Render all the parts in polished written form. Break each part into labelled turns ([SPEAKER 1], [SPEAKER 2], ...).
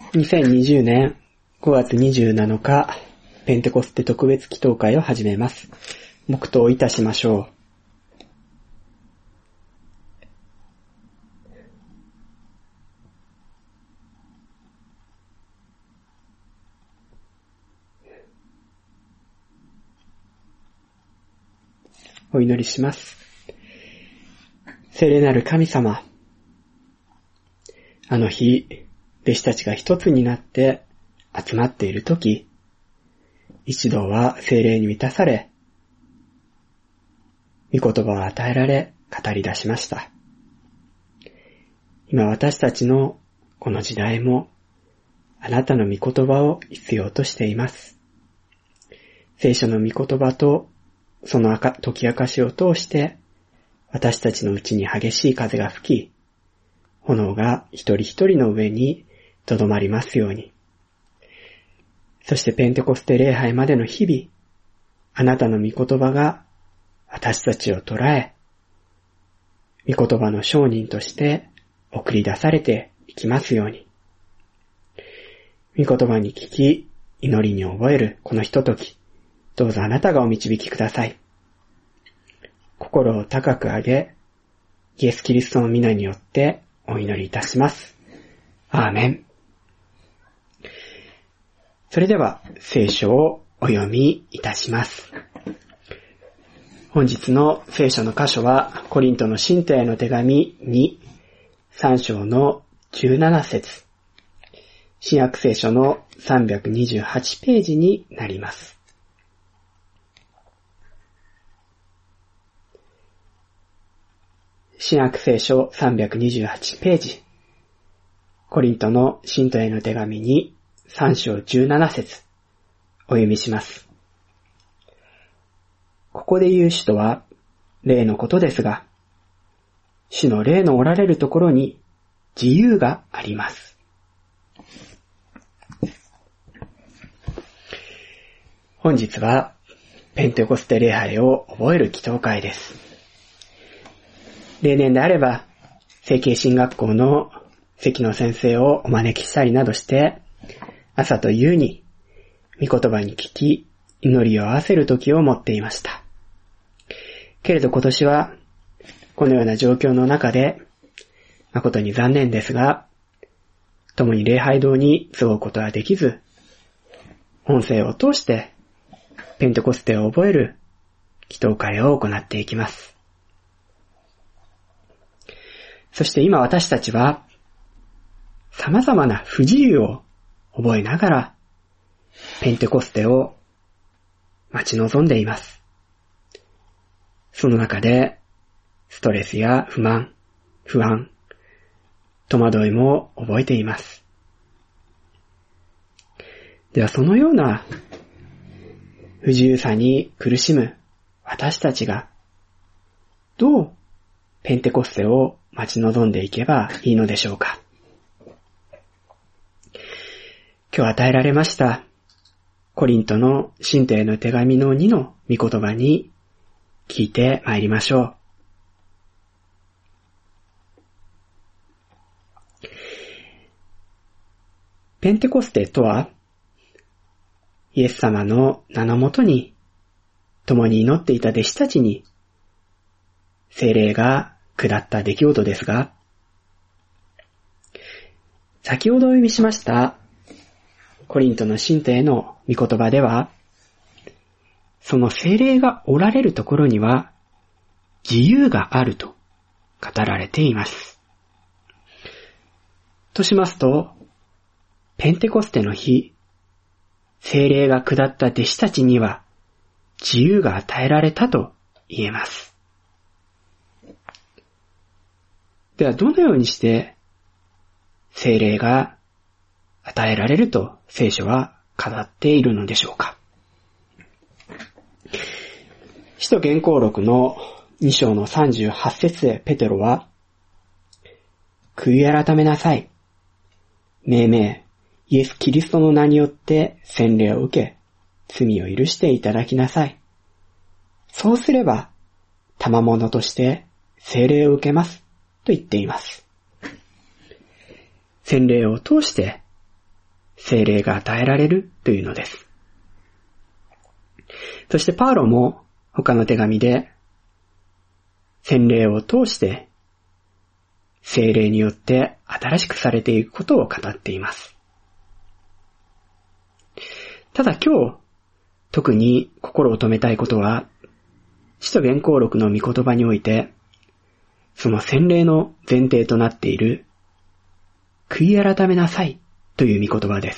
[SPEAKER 1] 2020年5月27日、ペンテコステ特別祈祷会を始めます。黙祷いたしましょう。お祈りします。聖霊なる神様、あの日、弟子たちが一つになって集まっているとき、一同は聖霊に満たされ、御言葉を与えられ、語り出しました。今私たちのこの時代も、あなたの御言葉を必要としています。聖書の御言葉と、その解き明かしを通して、私たちのうちに激しい風が吹き、炎が一人一人の上に留まりますように。そしてペンテコステ礼拝までの日々、あなたの御言葉が私たちを捉え、御言葉の証人として送り出されていきますように。御言葉に聞き、祈りに覚えるこのひととき、どうぞあなたがお導きください。心を高く上げ、イエス・キリストの皆によってお祈りいたします。アーメン。それでは聖書をお読みいたします。本日の聖書の箇所はコリントの信徒への手紙2、3章の17節、新約聖書の328ページになります。新約聖書328ページ、コリントの信徒への手紙に3章17節お読みします。ここで言う使徒は霊のことですが、主の霊のおられるところに自由があります。本日はペンテコステ礼拝を覚える祈祷会です。例年であれば、聖経神学校の関の先生をお招きしたりなどして、朝と夕に御言葉に聞き、祈りを合わせる時を持っていました。けれど今年は、このような状況の中で、誠に残念ですが、共に礼拝堂に集うことはできず、音声を通して、ペンテコステを覚える祈祷会を行っていきます。そして今私たちは様々な不自由を覚えながらペンテコステを待ち望んでいます。その中でストレスや不満、不安、戸惑いも覚えています。ではそのような不自由さに苦しむ私たちがどうペンテコステを待ち望んでいけばいいのでしょうか。今日与えられましたコリントの信徒への手紙の2の御言葉に聞いてまいりましょう。ペンテコステとはイエス様の名のもとに共に祈っていた弟子たちに聖霊が下った出来事ですが、先ほどお読みしましたコリントの信徒への御言葉では、その聖霊がおられるところには自由があると語られています。としますと、ペンテコステの日、聖霊が下った弟子たちには自由が与えられたと言えます。ではどのようにして聖霊が与えられると聖書は語っているのでしょうか。使徒言行録の2章の38節でペテロは、悔い改めなさい。命名、イエス・キリストの名によって洗礼を受け、罪を許していただきなさい。そうすれば、賜物として聖霊を受けます。と言っています。洗礼を通して聖霊が与えられるというのです。そしてパウロも他の手紙で洗礼を通して聖霊によって新しくされていくことを語っています。ただ今日特に心を留めたいことは、使徒言行録の御言葉においてその洗礼の前提となっている悔い改めなさいという御言葉です。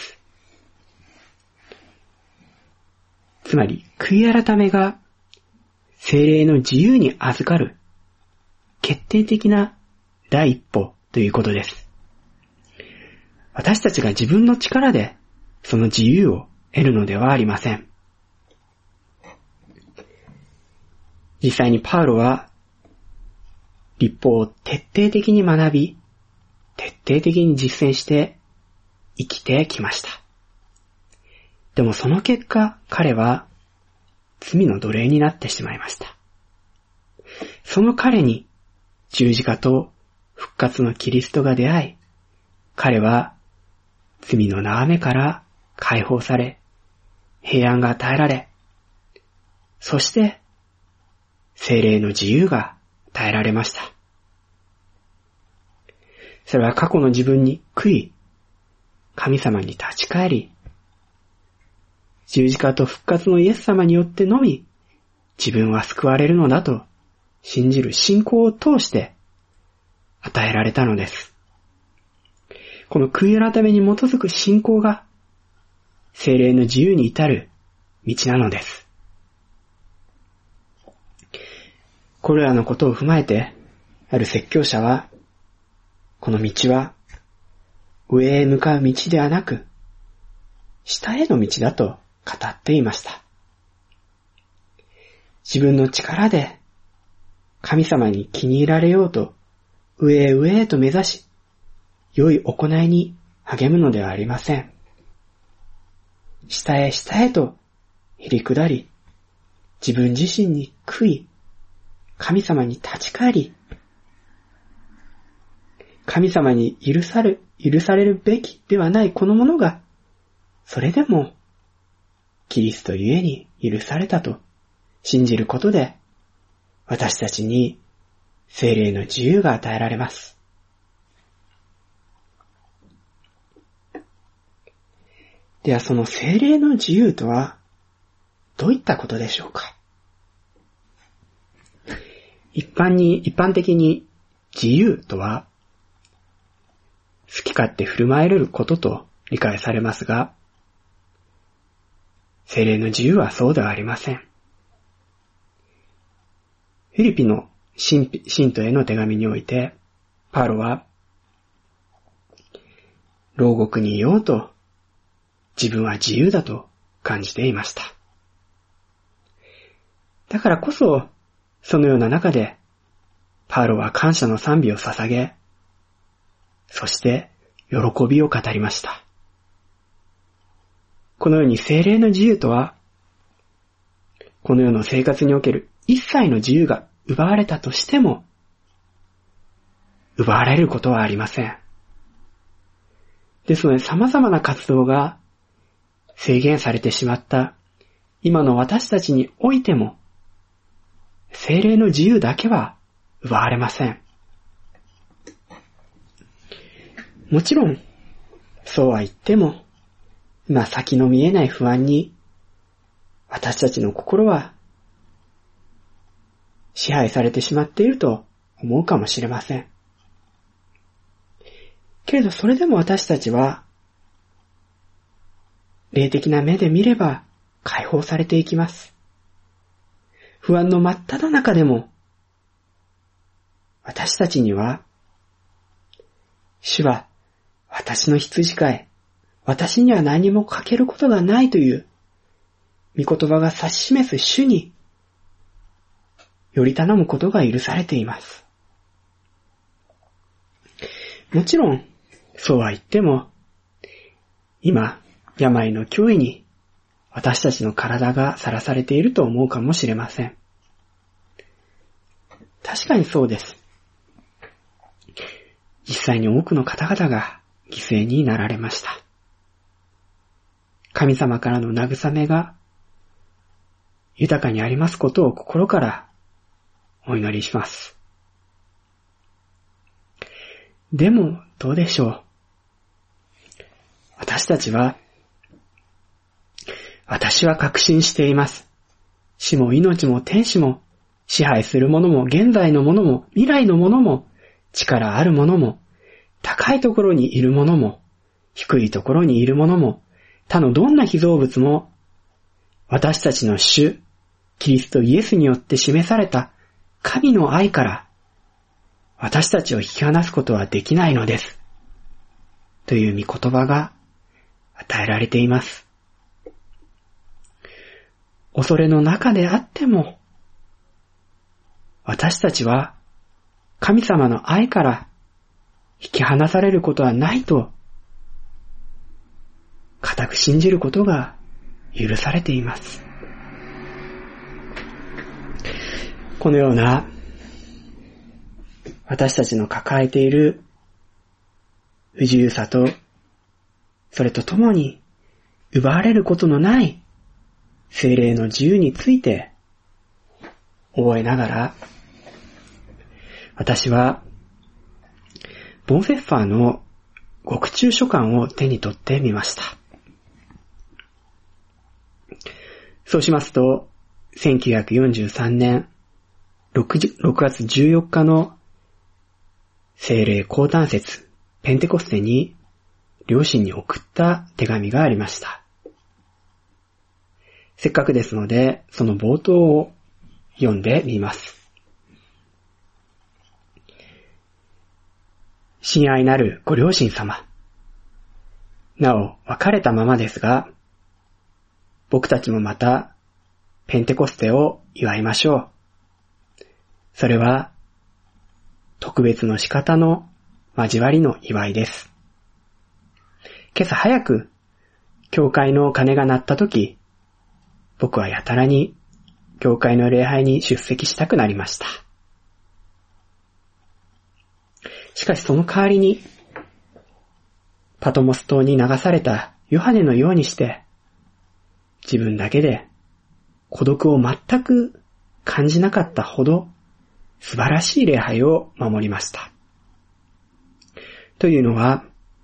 [SPEAKER 1] つまり悔い改めが聖霊の自由に預かる決定的な第一歩ということです。私たちが自分の力でその自由を得るのではありません。実際にパウロは律法を徹底的に学び、徹底的に実践して生きてきました。でもその結果、彼は罪の奴隷になってしまいました。その彼に十字架と復活のキリストが出会い、彼は罪の縄目から解放され、平安が与えられ、そして聖霊の自由が与えられました。それは過去の自分に悔い、神様に立ち返り、十字架と復活のイエス様によってのみ自分は救われるのだと信じる信仰を通して与えられたのです。この悔い改めに基づく信仰が聖霊の自由に至る道なのです。これらのことを踏まえて、ある説教者は、この道は上へ向かう道ではなく、下への道だと語っていました。自分の力で神様に気に入られようと、上へ上へと目指し、良い行いに励むのではありません。下へ下へとへり下り、自分自身に悔い、神様に立ち返り、神様に許されるべきではないこのものが、それでもキリストゆえに許されたと信じることで、私たちに聖霊の自由が与えられます。ではその聖霊の自由とはどういったことでしょうか。一般的に自由とは好き勝手振る舞えることと理解されますが、聖霊の自由はそうではありません。フィリピの信徒への手紙において、パウロは牢獄にいようと自分は自由だと感じていました。だからこそ、そのような中で、パウロは感謝の賛美を捧げ、そして喜びを語りました。このように聖霊の自由とは、この世の生活における一切の自由が奪われたとしても、奪われることはありません。ですので様々な活動が制限されてしまった今の私たちにおいても、聖霊の自由だけは奪われません。もちろん、そうは言っても、今先の見えない不安に、私たちの心は支配されてしまっていると思うかもしれません。けれどそれでも私たちは、霊的な目で見れば解放されていきます。不安の真っ只中でも、私たちには、主は私の羊飼い、私には何も欠けることがないという御言葉が指し示す主により頼むことが許されています。もちろんそうは言っても今病の脅威に私たちの体がさらされていると思うかもしれません。確かにそうです。実際に多くの方々が犠牲になられました。 神様からの慰めが豊かにありますことを心からお祈りします。でもどうでしょう。私は確信しています。死も命も天使も支配するものも現在のものも未来のものも力あるものも高いところにいるものも低いところにいるものも他のどんな被造物も私たちの主キリストイエスによって示された神の愛から私たちを引き離すことはできないのです。という御言葉が与えられています。恐れの中であっても、私たちは神様の愛から引き離されることはないと、固く信じることが許されています。このような私たちの抱えている不自由さと、それとともに奪われることのない聖霊の自由について覚えながら、私はボンフェッファーの獄中書簡を手に取ってみました。そうしますと、1943年6月14日の聖霊降誕節ペンテコステに両親に送った手紙がありました。せっかくですので、その冒頭を読んでみます。親愛なるご両親様。なお、別れたままですが、僕たちもまたペンテコステを祝いましょう。それは特別の仕方の交わりの祝いです。今朝早く教会の鐘が鳴ったとき、僕はやたらに教会の礼拝に出席したくなりました。しかしその代わりにパトモス島に流されたヨハネのようにして自分だけで孤独を全く感じなかったほど素晴らしい礼拝を守りました。というのは、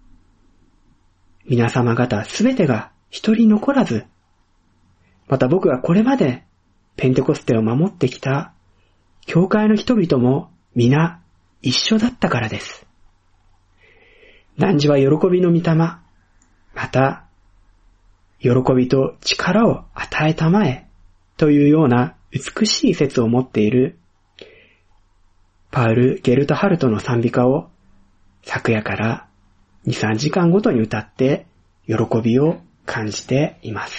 [SPEAKER 1] 皆様方すべてが一人残らず、また僕がこれまでペンテコステを守ってきた教会の人々も皆一緒だったからです。汝は喜びの御霊、また喜びと力を与えたまえというような美しい説を持っているパウル・ゲルトハルトの賛美歌を昨夜から2、3時間ごとに歌って喜びを感じています。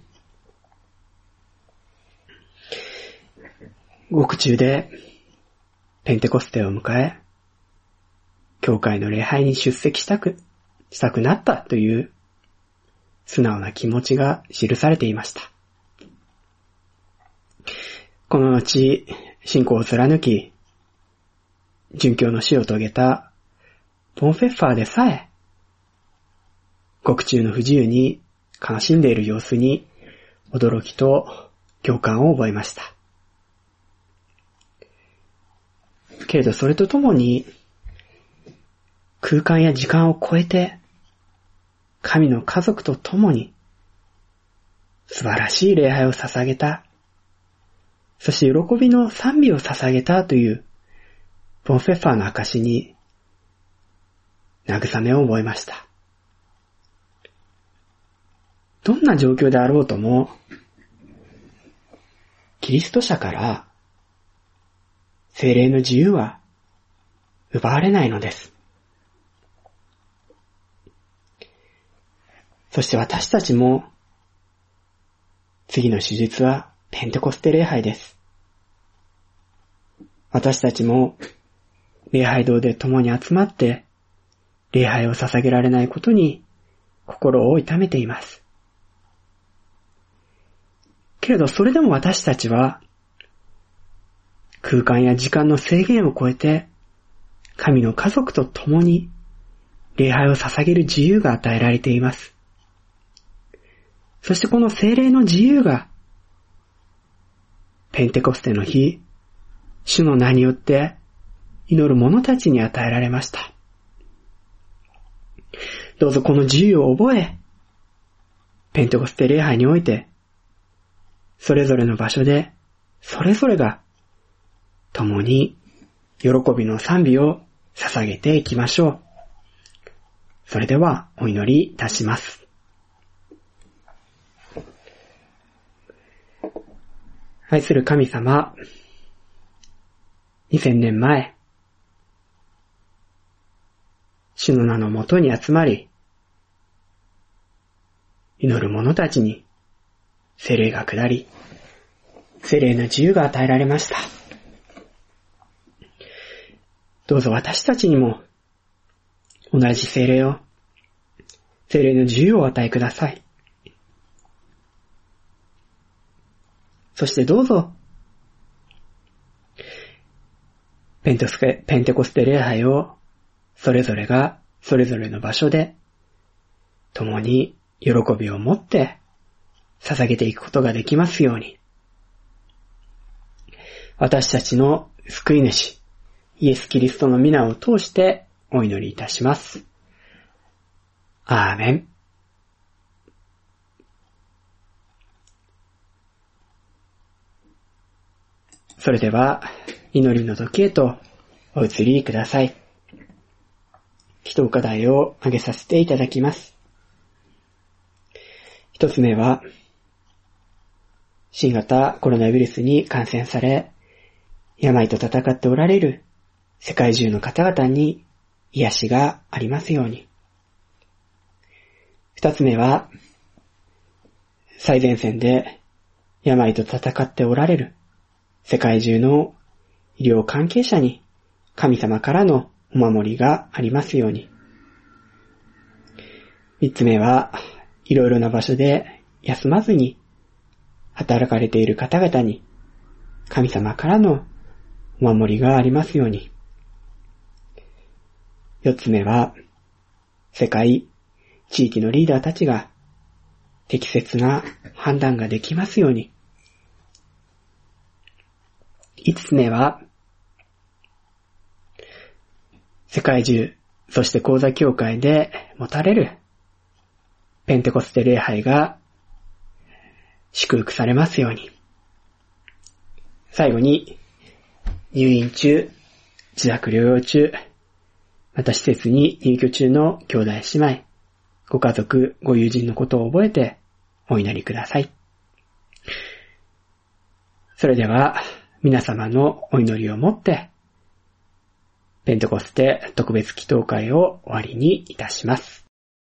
[SPEAKER 1] 獄中でペンテコステを迎え、教会の礼拝に出席したくなったという素直な気持ちが記されていました。この後、信仰を貫き、殉教の死を遂げたボンフェッファーでさえ、獄中の不自由に悲しんでいる様子に驚きと共感を覚えました。けれどそれとともに、空間や時間を超えて、神の家族と共に素晴らしい礼拝を捧げた、そして喜びの賛美を捧げたというボンフェッファーの証に慰めを覚えました。どんな状況であろうとも、キリスト者から聖霊の自由は奪われないのです。そして私たちも次の手術はペンテコステ礼拝です。私たちも礼拝堂で共に集まって礼拝を捧げられないことに心を痛めています。けれどそれでも私たちは空間や時間の制限を超えて神の家族と共に礼拝を捧げる自由が与えられています。 そしてこの聖霊の自由が、ペンテコステの日、主の名によって祈る者たちに与えられました。どうぞこの自由を覚え、ペンテコステ礼拝において、それぞれの場所で、それぞれが共に喜びの賛美を捧げていきましょう。それではお祈りいたします。愛する神様、2000年前、主の名のもとに集まり、祈る者たちに聖霊が下り、聖霊の自由が与えられました。どうぞ私たちにも同じ聖霊の自由をお与えください。そしてどうぞ、ペンテコステ礼拝をそれぞれがそれぞれの場所で共に喜びを持って捧げていくことができますように、私たちの救い主、イエス・キリストの皆を通してお祈りいたします。アーメン。それでは、祈りの時へとお移りください。祈祷課題を挙げさせていただきます。一つ目は、新型コロナウイルスに感染され、病と戦っておられる世界中の方々に癒しがありますように。二つ目は、最前線で病と戦っておられる世界中の医療関係者に神様からのお守りがありますように。三つ目は、いろいろな場所で休まずに働かれている方々に神様からのお守りがありますように。四つ目は、世界、地域のリーダーたちが適切な判断ができますように。五つ目は、世界中、そして講座協会で持たれるペンテコステ礼拝が祝福されますように。最後に、入院中、自宅療養中、また施設に入居中の兄弟姉妹、ご家族、ご友人のことを覚えてお祈りください。それでは、皆様のお祈りをもって、ペンテコステ特別祈祷会を終わりにいたします。